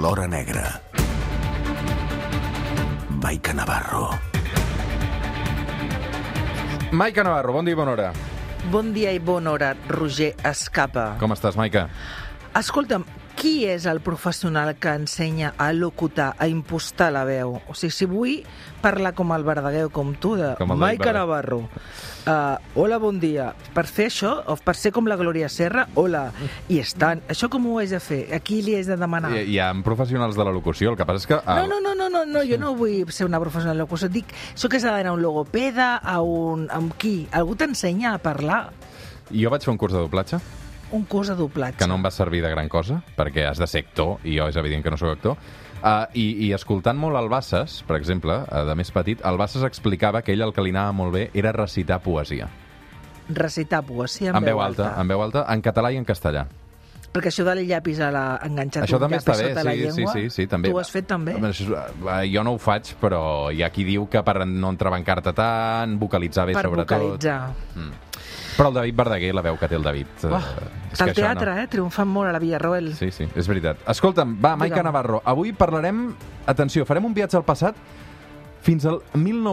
l'hora negra. Maica Navarro. Maica Navarro, bon dia i bona hora. Bon dia i bona hora, Roger Escapa. Com estàs, Maica? Escolta'm, qui és el professional que ensenya a locutar, a impostar la veu? O sigui, si vull parlar com el Verdaguer o com tu, de Maica Navarro, hola, bon dia. Per fer això, o per ser com la Glòria Serra, hola, i estan. Això com ho haig de fer? A qui li haig de demanar? Hi ha professionals de la locució, el que passa és que... No, jo no vull ser una professional de locució. Dic, això que s'ha d'anar a un logopeda, amb qui? Algú t'ensenya a parlar? Jo vaig fer un curs de doblatge. Un curs de doblatge. Que no em va servir de gran cosa, perquè has de ser actor, i jo és evident que no sóc actor. I escoltant molt el Bassas, per exemple, de més petit, el Bassas explicava que ell el que li anava molt bé era recitar poesia. Recitar poesia en veu alta. En veu alta, en català i en castellà. Perquè això del llapis enganxat un llapis sota la llengua, sí, també. Tu ho has fet també? Jo no ho faig, però hi ha qui diu que per no entrebancar-te tant, vocalitzar bé sobretot. Per vocalitzar. Però el David Verdaguer, la veu que té el David... Del teatre, triomfant molt a la Villarroel. Sí, és veritat. Escolta'm, va, Maica Navarro, avui parlarem... Atenció, farem un viatge al passat fins al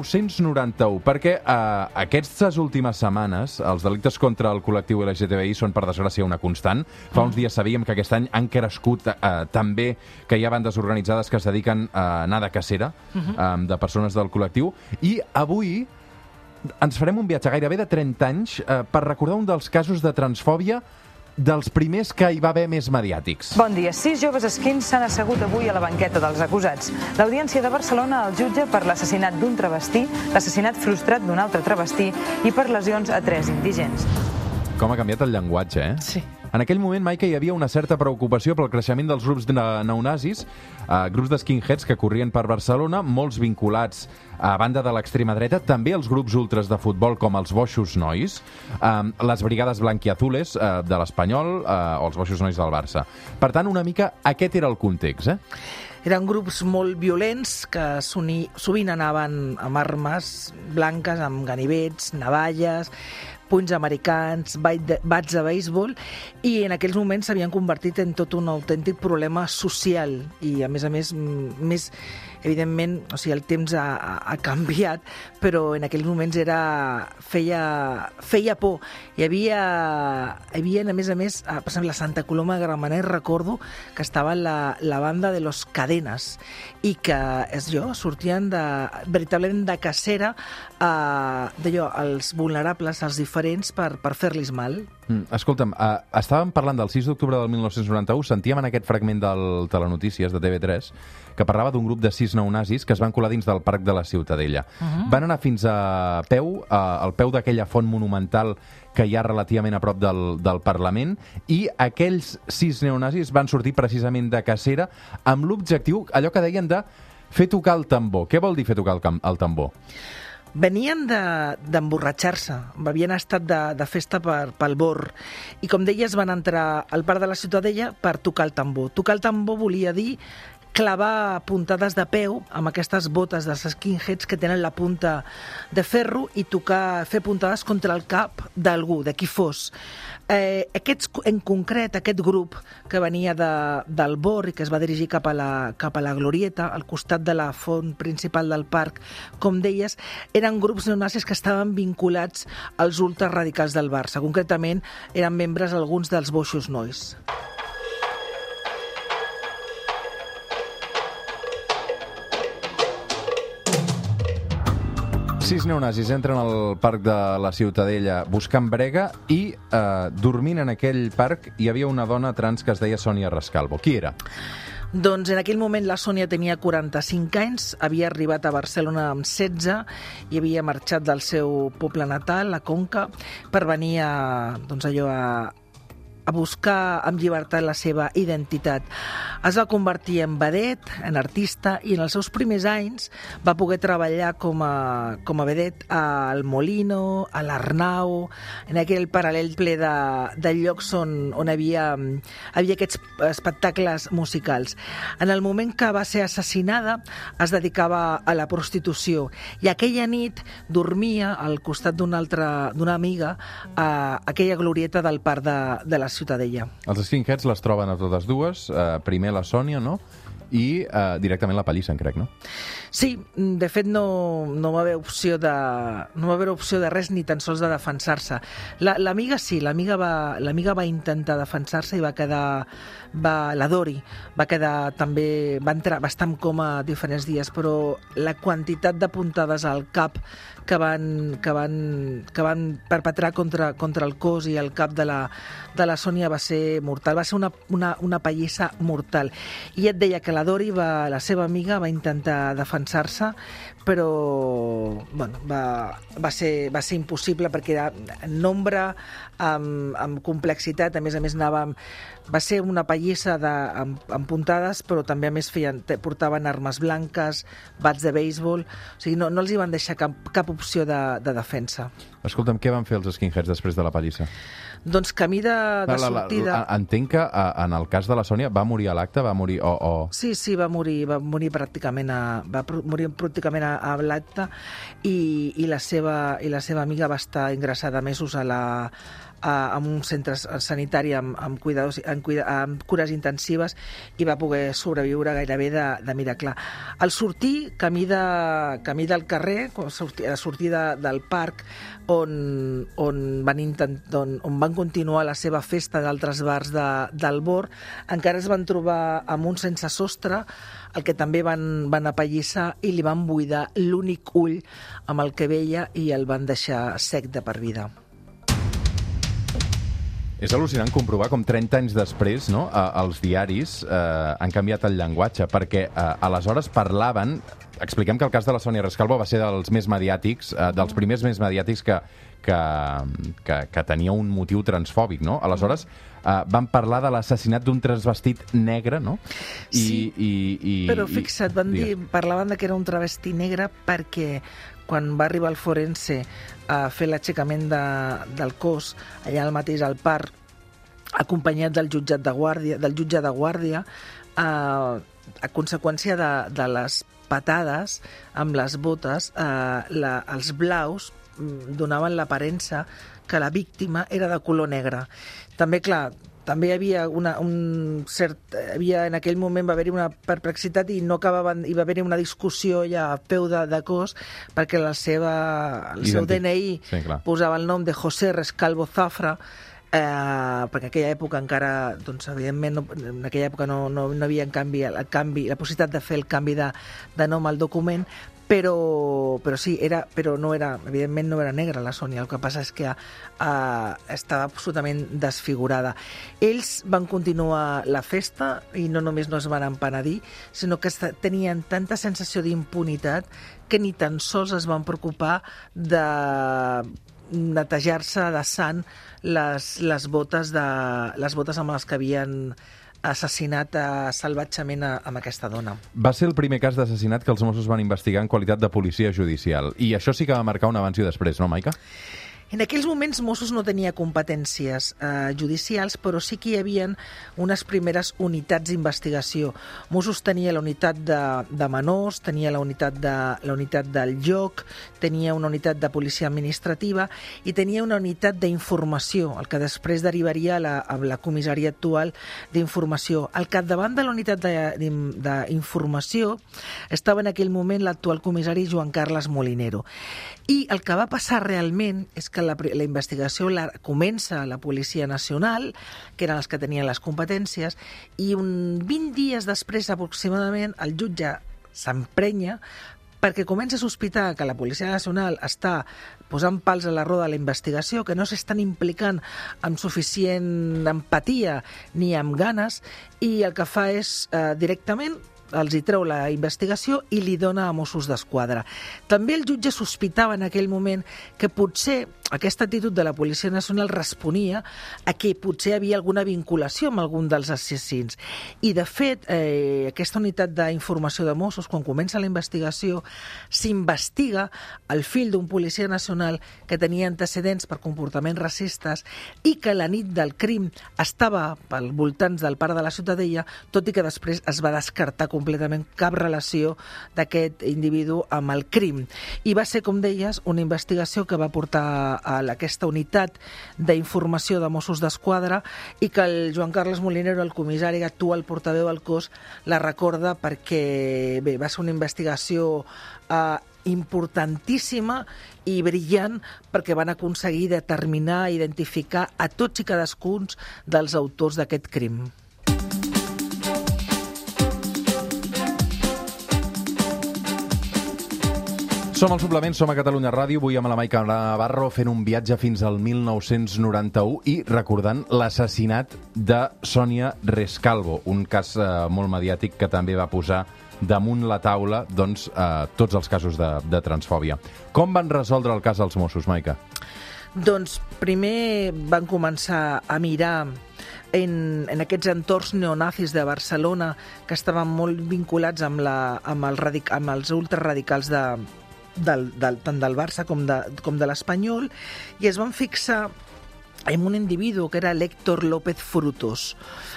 1991, perquè aquestes últimes setmanes els delictes contra el col·lectiu LGTBI són, per desgràcia, una constant. Fa uns dies sabíem que aquest any han crescut també que hi ha bandes organitzades que es dediquen a anar de cacera de persones del col·lectiu. I avui ens farem un viatge gairebé de 30 anys per recordar un dels casos de transfòbia dels primers que hi va haver més mediàtics. Bon dia. 6 joves esquins s'han assegut avui a la banqueta dels acusats. L'Audiència de Barcelona el jutja per l'assassinat d'un travestí, l'assassinat frustrat d'un altre travestí i per lesions a 3 indigents. Com ha canviat el llenguatge, eh? Sí. En aquell moment, Maica, hi havia una certa preocupació pel creixement dels grups neonazis, grups de skinheads que corrien per Barcelona, molts vinculats a banda de l'extrema dreta, també els grups ultres de futbol com els Boixos Nois, les brigades blanquiazules de l'Espanyol o els Boixos Nois del Barça. Per tant, una mica aquest era el context, eh? Eren grups molt violents que sovint anaven amb armes blanques, amb ganivets, navalles, punys americans, bats de béisbol, i en aquells moments s'havien convertit en tot un autèntic problema social i, a més, evidentment, o sigui, el temps ha canviat, però en aquells moments feia por. Hi havia, a més, per exemple, a Santa Coloma de Gramenet recordo que estava la banda de los Cadenas i que sortien veritablement de cacera als vulnerables, als diferents, per fer-los mal. Escolta'm, estàvem parlant del 6 d'octubre del 1991, sentíem en aquest fragment del Telenotícies de TV3 que parlava d'un grup de 6 neonazis que es van colar dins del Parc de la Ciutadella. Van anar fins al peu d'aquella font monumental que hi ha relativament a prop del Parlament, i aquells 6 neonazis van sortir precisament de cacera amb l'objectiu, allò que deien, de fer tocar el tambor. Què vol dir fer tocar el tambor? Venien d'emborratxar-se, havien estat de festa pel bord, i com deies van entrar al Parc de la Ciutadella per tocar el tambor. Tocar el tambor volia dir clavar puntades de peu amb aquestes botes dels skinheads que tenen la punta de ferro i fer puntades contra el cap d'algú, de qui fos. En concret, aquest grup que venia del bord i que es va dirigir cap a la Glorieta, al costat de la font principal del parc, com deies, eren grups neonazis que estaven vinculats als ultraradicals del Barça. Concretament, eren membres alguns dels Boixos Nois. 6 neonazis entren al Parc de la Ciutadella buscant brega i dormint en aquell parc hi havia una dona trans que es deia Sònia Rescalvo. Qui era? Doncs en aquell moment la Sònia tenia 45 anys, havia arribat a Barcelona amb 16 i havia marxat del seu poble natal, la Conca, per venir a buscar amb llibertat la seva identitat. Es va convertir en vedet, en artista, i en els seus primers anys va poder treballar com a vedet al Molino, a l'Arnau, en aquell paral·lel ple de llocs on havia aquests espectacles musicals. En el moment que va ser assassinada, es dedicava a la prostitució, i aquella nit dormia al costat d'una amiga a aquella glorieta del parc de la Ciutadella. Els skinheads les troben a totes dues, primer la Sònia, no? i directament la pallissen, crec, no? Sí, de fet no va haver opció de res ni tan sols de defensar-se. L'amiga sí, l'amiga va intentar defensar-se i la Dori va quedar també, va estar en coma diferents dies, però la quantitat de puntades al cap que van perpetrar contra el cos i el cap de la Sònia va ser mortal, va ser una pallissa mortal. I et deia que la Dori, la seva amiga, va intentar defensar-se, però bueno, va ser impossible perquè era en nombre, amb complexitat, a més va ser una pallissa amb puntades, però també a més portaven armes blanques, bats de béisbol, o sigui, no els hi van deixar cap opció de defensa. Escolta'm, què van fer els skinheads després de la pallissa? Doncs camí de sortida... Entenc que en el cas de la Sònia va morir a l'acte, va morir... Sí, va morir pràcticament a l'acte i la seva amiga va estar ingressada mesos en un centre sanitari amb cures intensives i va poder sobreviure gairebé de miracle. Al sortir, camí del carrer, a sortir del parc on van continuar la seva festa d'altres bars del Bor, encara es van trobar amb un sense sostre, el que també van apallissar i li van buidar l'únic ull amb el que veia i el van deixar sec de per vida. És al·lucinant comprovar com 30 anys després, no, els diaris han canviat el llenguatge, perquè aleshores parlaven... Expliquem que el cas de la Sònia Rescalvo va ser dels més mediàtics, dels primers més mediàtics que tenia un motiu transfòbic, no? Aleshores van parlar de l'assassinat d'un transvestit negre, no? Sí, però fixa't, parlaven que era un travesti negre perquè quan va arribar el forense a fer l'aixecament del cos allà al mateix al parc, acompanyat del jutge de guàrdia, a conseqüència de les patades amb les botes, els blaus donaven l'aparença que la víctima era de color negre. També, clar, també hi havia en aquell moment va haver-hi una perplexitat i hi va haver-hi una discussió ja a peu de cos perquè el seu DNI posava el nom de José Rescalvo Zafra, perquè en aquella època encara, doncs, evidentment, en aquella època no havia la possibilitat de fer el canvi de nom al document, però sí, evidentment no era negra la Sònia, el que passa és que estava absolutament desfigurada. Ells van continuar la festa i no només no es van empenedir, sinó que tenien tanta sensació d'impunitat que ni tan sols es van preocupar de netejar-se de sang les botes amb les que havien assassinat salvatgement amb aquesta dona. Va ser el primer cas d'assassinat que els Mossos van investigar en qualitat de policia judicial. I això sí que va marcar un abans i després, no, Maica? En aquells moments Mossos no tenia competències judicials, però sí que hi havia unes primeres unitats d'investigació. Mossos tenia la unitat de menors, tenia la unitat del lloc, tenia una unitat de policia administrativa i tenia una unitat d'informació, el que després derivaria a la comissaria actual d'informació. Al capdavant de la unitat d'informació estava en aquell moment l'actual comissari Joan Carles Molinero. I el que va passar realment és que la investigació comença a la Policia Nacional, que eren els que tenien les competències, i 20 dies després aproximadament el jutge s'emprenya perquè comença a sospitar que la Policia Nacional està posant pals a la roda de la investigació, que no s'estan implicant amb suficient empatia ni amb ganes, i el que fa és directament els hi treu la investigació i li dona a Mossos d'Esquadra. També el jutge sospitava en aquell moment que potser aquesta actitud de la Policia Nacional responia a que potser hi havia alguna vinculació amb algun dels assassins. I, de fet, aquesta unitat d'informació de Mossos, quan comença la investigació, s'investiga el fill d'un policia nacional que tenia antecedents per comportaments racistes i que la nit del crim estava als voltants del parc de la Ciutadella, tot i que després es va descartar completament cap relació d'aquest individu amb el crim. I va ser, com deies, una investigació que va portar a aquesta unitat d'informació de Mossos d'Esquadra i que el Joan Carles Molinero, el comissari actual portaveu del cos, la recorda perquè bé, va ser una investigació importantíssima i brillant perquè van aconseguir determinar i identificar a tots i cadascun dels autors d'aquest crim. Som al Suplement, som a Catalunya Ràdio, avui amb la Maica Navarro fent un viatge fins al 1991 i recordant l'assassinat de Sònia Rescalvo, un cas molt mediàtic que també va posar damunt la taula tots els casos de transfòbia. Com van resoldre el cas als Mossos, Maica? Doncs primer van començar a mirar en aquests entorns neonazis de Barcelona que estaven molt vinculats amb els ultraradicals tant del Barça com de l'Espanyol, i es van fixar en un individu que era l'Héctor López Frutos.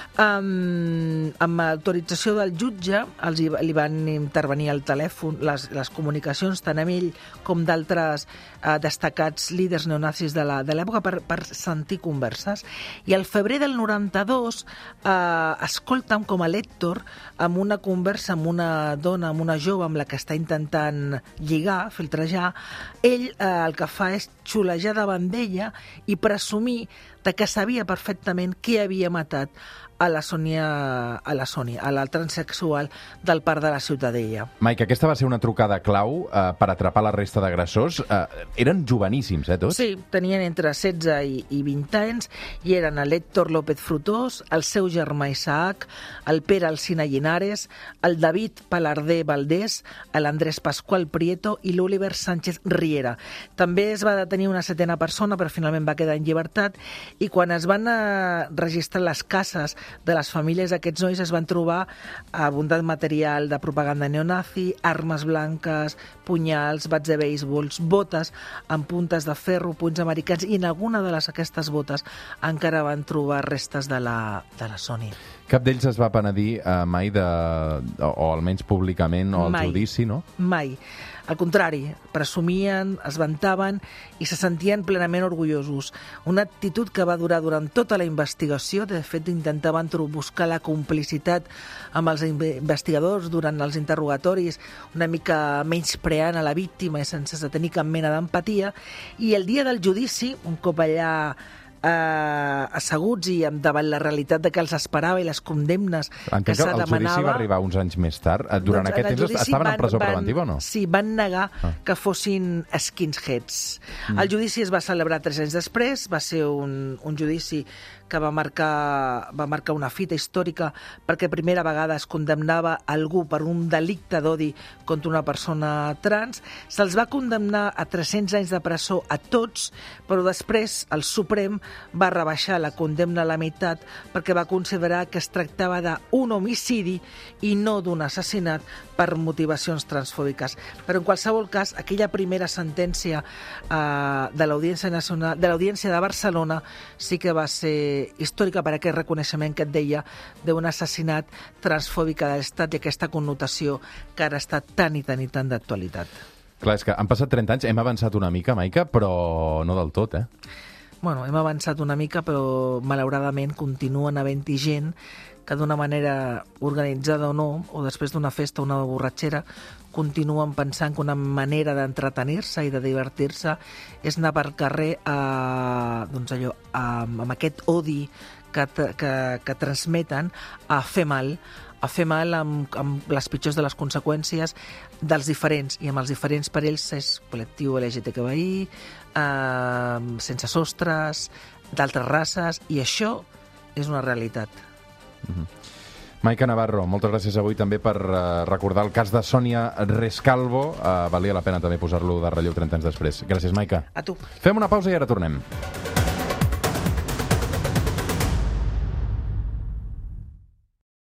Amb autorització del jutge li van intervenir al telèfon les comunicacions tant amb ell com d'altres destacats líders neonazis de l'època per sentir converses, i al febrer del 92 escolten com a l'Héctor amb una conversa amb una dona, amb una jove amb la que està intentant lligar, filtrejar, ell el que fa és xulejar davant d'ella i presumir de que sabia perfectament qui havia matat a la Sònia, a la transsexual del Parc de la Ciutadella. Maica, aquesta va ser una trucada clau per atrapar la resta d'agressors. Eren joveníssims, tots? Sí, tenien entre 16 i 20 anys i eren l'Héctor López Frutos, el seu germà Isaac, el Pere Alsina Llinares, el David Palarder Valdés, l'Andrés Pascual Prieto i l'Oliver Sánchez Riera. També es va detenir una setena persona, però finalment va quedar en llibertat, i quan es van registrar les cases de les famílies d'aquests nois es van trobar abundant material de propaganda neonazi, armes blanques, punyals, bats de béisbols, botes amb puntes de ferro, punys americans, i en alguna d'aquestes botes encara van trobar restes de la Sònia. Cap d'ells es va penedir mai o almenys públicament, o al judici, no? Mai. Al contrari, presumien, es vantaven i se sentien plenament orgullosos. Una actitud que va durar durant tota la investigació. De fet, intentaven buscar la complicitat amb els investigadors durant els interrogatoris, una mica menyspreant a la víctima i sense tenir cap mena d'empatia. I el dia del judici, un cop allà asseguts i davant la realitat de que els esperava i les condemnes que se demanava... El judici va arribar uns anys més tard. Durant aquest temps estaven en presó preventiva o no? Sí, van negar que fossin skinheads. El judici es va celebrar 3 anys després, va ser un judici que va marcar una fita històrica perquè primera vegada es condemnava algú per un delicte d'odi contra una persona trans. Se'ls va condemnar a 300 anys de presó a tots, però després el Suprem va rebaixar la condemna a la meitat perquè va considerar que es tractava d'un homicidi i no d'un assassinat per motivacions transfòbiques. Però en qualsevol cas, aquella primera sentència de l'Audiència de Barcelona sí que va ser històrica per aquest reconeixement que et deia d'un assassinat transfòbic de l'Estat i aquesta connotació que ara està tan i tan i tan d'actualitat. Clar, és que han passat 30 anys, hem avançat una mica, Maica, però no del tot, Bueno, hem avançat una mica, però malauradament continuen havent-hi gent que d'una manera organitzada o no, o després d'una festa o una borratxera, continuen pensant que una manera d'entretenir-se i de divertir-se és anar per carrer amb aquest odi que transmeten a fer mal amb les pitjors de les conseqüències dels diferents, i amb els diferents per ells és col·lectiu LGTBI, sense sostres, d'altres races, i això és una realitat. Maica Navarro, moltes gràcies avui també per recordar el cas de Sònia Rescalvo. Valia la pena també posar-lo de relleu 30 anys després. Gràcies, Maica. A tu. Fem una pausa i ara tornem.